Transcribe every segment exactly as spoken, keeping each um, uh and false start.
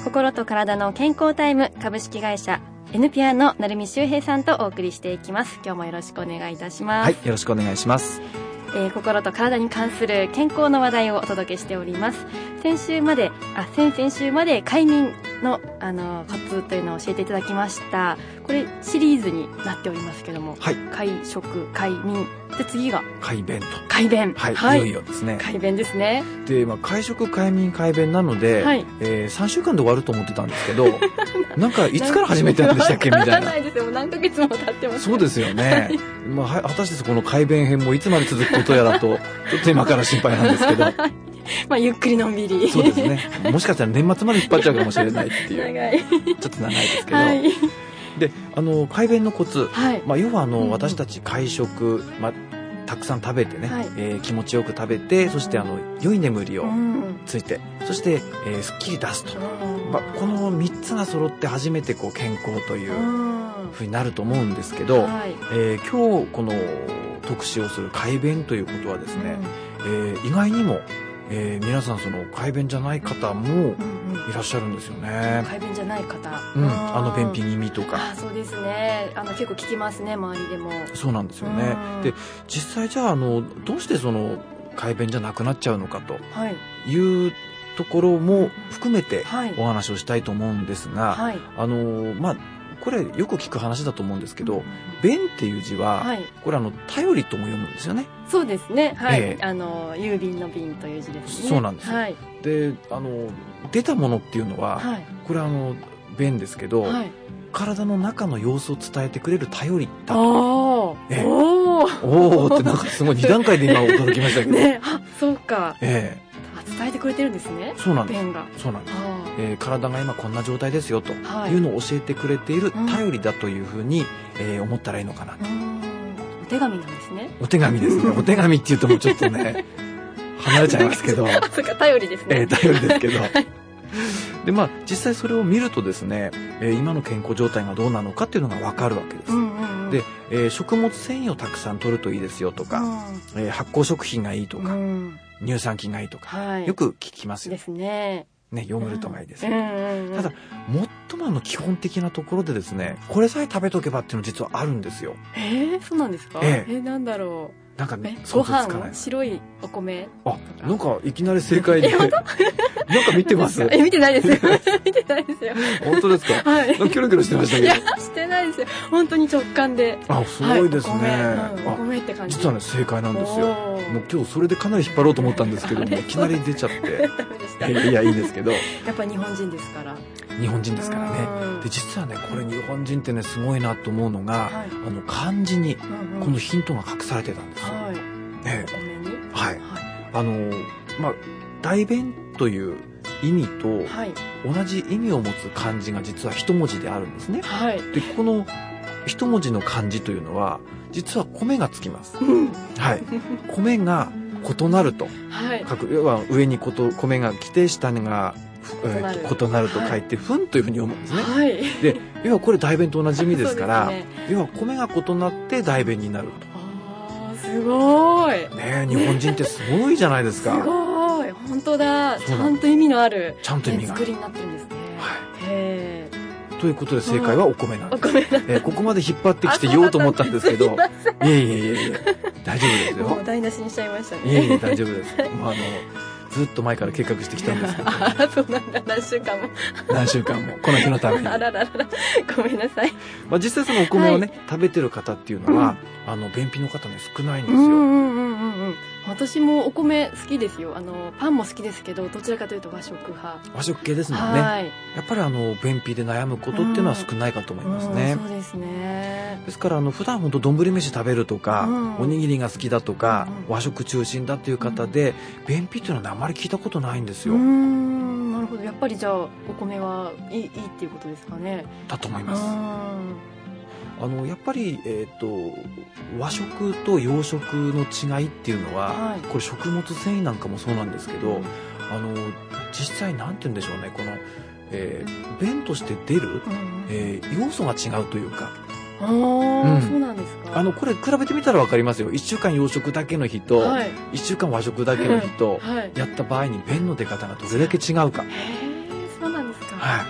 心と体の健康タイム株式会社エヌピアの成海修平さんとお送りしていきます。今日もよろしくお願いいたします。 はい、よろしくお願いします。 えー、心と体に関する健康の話題をお届けしております。先週まであ先々週まで快眠のあのコツというのを教えていただきました。これシリーズになっておりますけども、 はい、 快食快眠で次が快便と快便、 はい、はい、いよいよですね。 快便ですね。 で、まあ、快食快眠快便なので、はい、えー、さんしゅうかんで終わると思ってたんですけどなんかいつから始めてたんでしたっけみたいな。 わからないですよ。もう何ヶ月も経ってます。 そうですよね。まあ、果たしてこの快便編もいつまで続くことやらとちょっと今から心配なんですけどまあゆっくりのんびり。 そうですね。もしかしたら年末まで引っ張っちゃうかもしれないっていう長いちょっと長いですけど、はい、であの快便のコツ、はい、まあ、要はあの、うん、私たち快食、まあ、たくさん食べてね、はい、えー、気持ちよく食べて、そしてあの良い眠りをついて、うん、そして、えー、すっきり出すと、うん、まあ、このみっつが揃って初めてこう健康というふうになると思うんですけど、はい、えー、今日この特集をする快便ということはですね、うん、えー、意外にもえー、皆さんその快便じゃない方もいらっしゃるんですよね。うんうん、快便じゃない方、 うん、あの便秘気味とか。 あ、そうですね。あの結構聞きますね、周りでも。 そうなんですよね。で、実際じゃあ、あのどうしてその快便じゃなくなっちゃうのかというところも含めてお話をしたいと思うんですが、はい、あのまあこれよく聞く話だと思うんですけど、便っていう字は、はい、これあの頼りとも読むんですよね。 そうですね。はい。えー、あの郵便の便という字ですね。 そうなんです。はい、で、あの出たものっていうのは、はい、これあの便ですけど、はい、体の中の様子を伝えてくれる頼りだと。えー、おーおーってなんかすごいに段階で今驚きましたけど。 ね、あ、そうか。 ええー。 伝えてくれてるんですね。 そうなんです。 便が。 そうなんです。えー、体が今こんな状態ですよというのを教えてくれている頼りだというふうに、えー、思ったらいいのかなと。 お手紙なんですね。 お手紙ですね。お手紙っていうともうちょっとね離れちゃいますけど。 そうか、頼りですね。 えー、頼りですけど。で、まあ実際それを見るとですね、えー、今の健康状態がどうなのかっていうのがわかるわけです。うんうんうん、で、えー、食物繊維をたくさん取るといいですよとか、うん、えー、発酵食品がいいとか。うん、乳酸菌がいいとか、はい、よく聞きますよ。 ですね。 ね、ヨーグルトがいいですよ、うん、ただ最もあの基本的なところでですね、これさえ食べとけばっていうの実はあるんですよ。 えー、そうなんですか。えー、えー、なんだろう。 なんかね、 ご飯、白いお米。 あ、なんかいきなり正解で。なんか見てます？ え、見てないですよ。見てないですよ。 本当ですか？はい。キョロキョロしてましたけど。いや、してないですよ。本当に直感で。 あ、すごいですね。 はい、お米、うん、お米って感じ。 実はね、正解なんですよ。もう今日それでかなり引っ張ろうと思ったんですけども、いきなり出ちゃって。ダメでした。いや、いいですけど。 やっぱ日本人ですから。 日本人ですからね。で、実はね、これ日本人ってね、すごいなと思うのが、はい、あの、漢字にこのヒントが隠されてたんですよ。はい。ええ、お米に、はい、はい、あのまあ大便という意味と同じ意味を持つ漢字が実は一文字であるんですね。はい、でこの一文字の漢字というのは実は米がつきます。うん、はい、米が異なると、はい、要は上にこと米が来て下が異なる、えー、異なると書いて、はい、糞というふうに読むんですね。はい、で要はこれ大便と同じ意味ですから、ね、要は米が異なって大便になると。 すごいね、日本人ってすごいじゃないですか。 すごい、本当だ。ちゃんと意味のあるちゃんと意味がある作りになってるんですね。はい、へー。ということで正解はお米なんです。お米なんです。えー、ここまで引っ張ってきて言おうと思ったんですけど、いえいえいえいえ、大丈夫ですよ。 もう台無しにしちゃいましたね。 いえいえ、大丈夫です。まああのずっと前から計画してきたんですけど、ね、 あ、そうなんだ。何週間も何週間もこの日のために。 あらららら、ごめんなさい。 まあ実際そのお米をね、はい、食べてる方っていうのは、うん、あの便秘の方ね少ないんですよ。 うんうんうんうんうん。私もお米好きですよ。あのパンも好きですけど、どちらかというと和食派。 和食系ですもんね。はい、やっぱりあの便秘で悩むことっていうのは少ないかと思いますね。 うんうん、そうですね。 ですからあの普段本当丼飯食べるとか、うん、おにぎりが好きだとか、うん、和食中心だっていう方で、うん、便秘っていうのはあまり聞いたことないんですよ。うーん、なるほど。やっぱりじゃあお米はいい、いいっていうことですかね。 だと思います。あのやっぱり、えー、と和食と洋食の違いっていうのは、はい、これ食物繊維なんかもそうなんですけど、うん、あの実際なんて言うんでしょうね、この、えー、便として出る、うん、えー、要素が違うというか。 ああ、うん、そうなんですか。 あのこれ比べてみたら分かりますよ。いっしゅうかん洋食だけの日と、はい、いっしゅうかん和食だけの日と、はい、やった場合に便の出方がどれだけ違うか。 へえ、そうなんですか。 はい、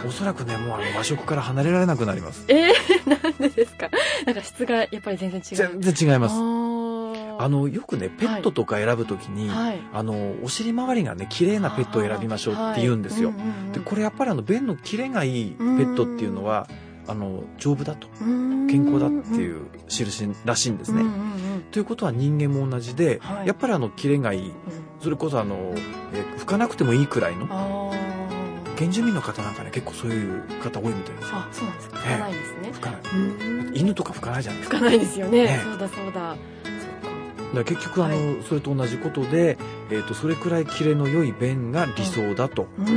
おそらくねもうあの和食から離れられなくなります。 えー、なんでですか？なんか質がやっぱり全然違う。 全然違います。あのよくねペットとか選ぶときに、はい、あのお尻周りがね綺麗なペットを選びましょうって言うんですよ。でこれやっぱりあの便のキレがいいペットっていうのはあの丈夫だと健康だっていう印らしいんですね。ということは人間も同じで、はい、やっぱりあのキレがいい、それこそあのえ拭かなくてもいいくらいの原住民の方なんかね結構そういう方多いみたいですよ。 あ、そうなんですか。拭かないですね。 拭かない。犬とか拭かないじゃないですか。 拭かないですよね。ね、そうだそうだ。 だから結局あの、はい、それと同じことで、えー、とそれくらいキレの良い便が理想だと、うん、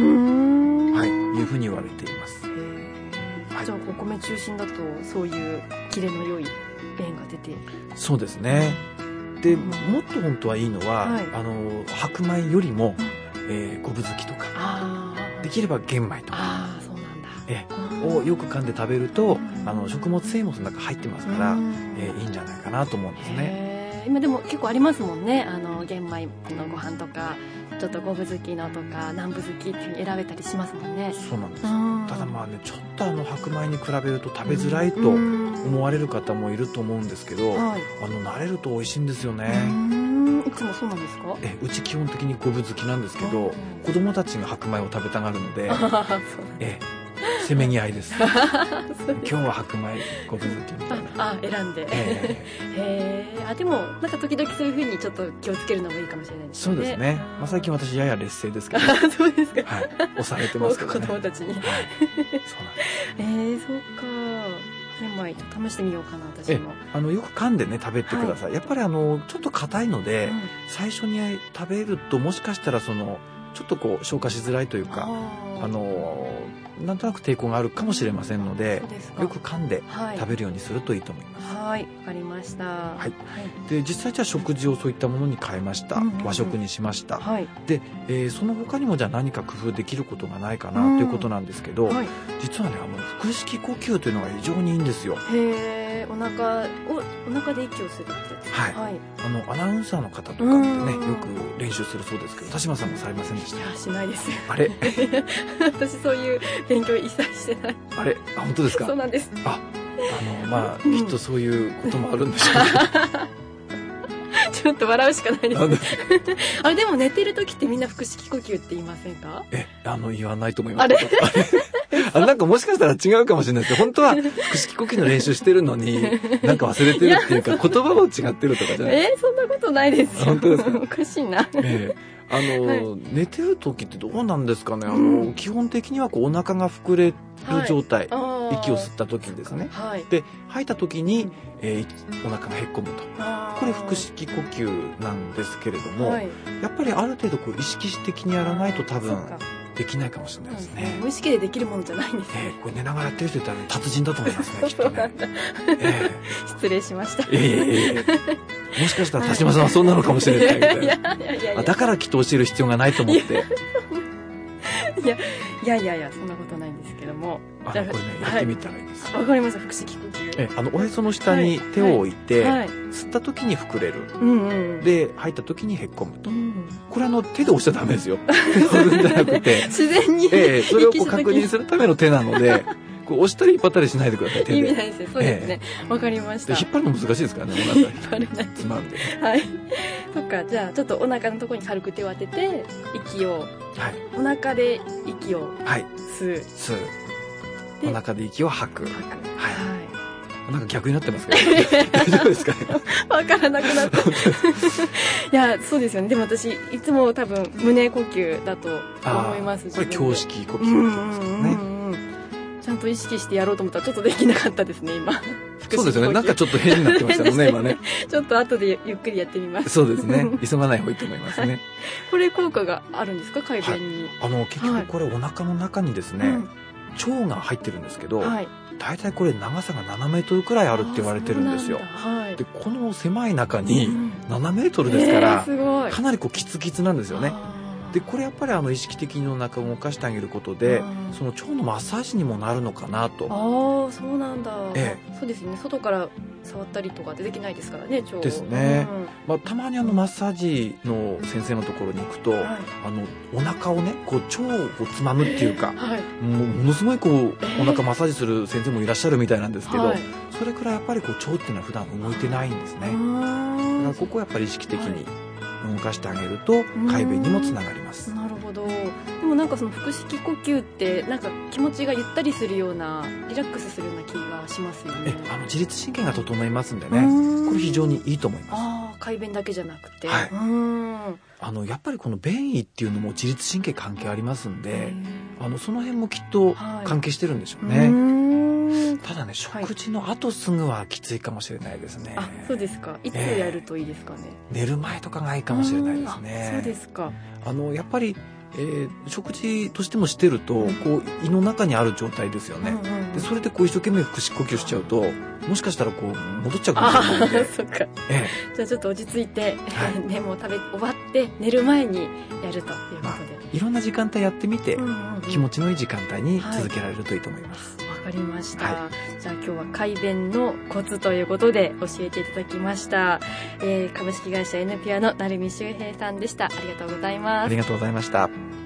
はい、いうふうに言われています。 はい、じゃあお米中心だとそういうキレの良い便が出て。 そうですね。で、うん、もっと本当はいいのは、はい、あの白米よりも、うん、えー、昆布好きとかできれば玄米とか、 あ、そうなんだ、 えー、をよく噛んで食べると、うん、あの食物繊維もその中入ってますから、うん、えー、いいんじゃないかなと思うんですね。 今でも結構ありますもんね。あの玄米のご飯とかちょっと昆布好きのとか南部好きっていうふうに選べたりしますもんね。 そうなんです。ただまあねちょっとあの白米に比べると食べづらいと思われる方もいると思うんですけど、はい、あの慣れると美味しいんですよね。 うん、いつもそうなんですか？ えうち基本的に昆布好きなんですけど、子供たちが白米を食べたがるのでえせめぎ合いです今日は白米昆布好きみたいな。 ああ、選んで、えー、へえ。あ、でもなんか時々そういうふうにちょっと気をつけるのもいいかもしれないですね。 そうですね、まあ、最近私やや劣勢ですけどそうですか、 はい、抑えてますけどね子供たちに、はい、そうなんですえー、そうか。玄米試してみようかな私も。 あのよく噛んでね食べてください、はい、やっぱりあのちょっと硬いので、うん、最初に食べるともしかしたらそのちょっとこう消化しづらいというか、あのなんとなく抵抗があるかもしれませんので、よく噛んで食べるようにするといいと思います。 はい、わかりました。はい。 で実際じゃあ食事をそういったものに変えました。うんうんうん、和食にしました。はい、で、えー、その他にもじゃあ何か工夫できることがないかなということなんですけど、はい、実はねあの腹式呼吸というのが非常にいいんですよ。 へー、お腹をお腹で息をするってやつ。 はい。はい、あのアナウンサーの方とかってねよく練習するそうですけど、田島さんもされませんでした？ いやしないです。 あれ？ 私そういう勉強一切してない。 あれ？あ、本当ですか？ そうなんです。 あ、あのまあ、うん、きっとそういうこともあるんでしょうね。 ちょっと笑うしかないですね。あれでも寝てる時ってみんな腹式呼吸って言いませんか？ え、あの言わないと思います。 あれ？ あ、なんかもしかしたら違うかもしれないですけど、本当は腹式呼吸の練習してるのになんか忘れてるっていうか言葉も違ってるとかじゃない？ えー、そんなことないですよ。 本当ですか？ おかしいな。 えーあの、はい、寝てる時ってどうなんですかね。あの、うん、基本的にはこうお腹が膨れる状態、はい、息を吸った時にですね、はい、で吐いた時に、えー、お腹がへっこむと、これ腹式呼吸なんですけれども、はい、やっぱりある程度こう意識的にやらないと多分できないかもしれないですね。 無意識でできるものじゃないんですね。 えー、これ寝ながらやってる人いたら、ね、達人だと思いますねきっとね。 えー、失礼しました。 えーもしかしたら田島さんはそんなのかもしれないみたいな。いやいやいやいや、だからきっと教える必要がないと思って。 いやいやいやいや、そんなことないんですけども。 あ、これね、やってみたらいいです。 わ、はい、かりました。腹式呼吸。 え、あの、おへその下に手を置いて、はいはい、吸った時に膨れる。うんうん、で、吐いた時にへっこむと。うん、これあの、手で押しちゃダメですよ。押すんじゃなくて。 自然に。 ええ、それをこう確認するための手なので、こう押したり引っ張ったりしないでください。手で。 意味ないですよ。そうですね。わ、ええ、かりました。 引っ張るの難しいですからね、お腹。 引っ張れない。 つまんで。 はい。そっか、じゃあ、ちょっとお腹のところに軽く手を当てて、息を、はい、お腹で息を吸う。はい、吸う。 吸う。お腹で息を吐く。吐く。はい。なんか逆になってますけど、大丈夫ですかね。 わからなくなった。いや、そうですよね。でも私、いつも多分、胸呼吸だと思います。 これ、胸式呼吸って言うんですね。 ちゃんと意識してやろうと思ったらちょっとできなかったですね、今。 そうですよね。なんかちょっと変になってましたもんね、今ね。 ちょっと後でゆっくりやってみます。 そうですね。急がない方がいいと思いますね。 これ効果があるんですか、改善に。 はい、あの、結局これお腹の中にですね、はい、腸が入ってるんですけど、はい、大体これ長さがななメートルくらいあるって言われてるんですよ。はい、で、この狭い中にななメートルですから、うん、えー、すごい。かなりこうキツキツなんですよね。でこれやっぱりあの意識的にお腹を動かしてあげることで、その腸のマッサージにもなるのかなと。 ああ、そうなんだ。ええ、そうですね。外から触ったりとかってできないですからね、腸ですね、うんまあ、たまにあのマッサージの先生のところに行くと、はい、あのお腹をねこう腸をつまむっていうか、はい、も, ものすごいこうお腹マッサージする先生もいらっしゃるみたいなんですけど、はい、それくらいやっぱりこう腸っていうのは普段動いてないんですね。だからここはやっぱり意識的に動かしてあげると快便にもつながります。 なるほど。でもなんかその腹式呼吸ってなんか気持ちがゆったりするようなリラックスするような気がしますよね。 えあの自律神経が整いますんでね、これ非常にいいと思います。 あ快便だけじゃなくて、 はい、うんあのやっぱりこの便意っていうのも自律神経関係ありますんで、あのその辺もきっと関係してるんでしょうね。はい、うただね食事の後すぐはきついかもしれないですね。 あそうですか。いつやるといいですかね。 えー、寝る前とかがいいかもしれないですね。 そうですか。 あのやっぱりえー、食事としてもしてると、うん、こう胃の中にある状態ですよね、うんうんうん、でそれでこう一生懸命腹式呼吸しちゃうともしかしたらこう戻っちゃうかもしれないのでそっか、ええ、じゃあちょっと落ち着いて、はい、ね、もう食べ終わって寝る前にやるということで、まあ、 いろんな時間帯やってみて、うんうんうん、気持ちのいい時間帯に続けられるといいと思います。 わ、はい、かりました、はい、じゃあ今日は快便のコツということで教えていただきました、えー、株式会社 エヌピュアの成海秀平さんでした。ありがとうございます。 ありがとうございました。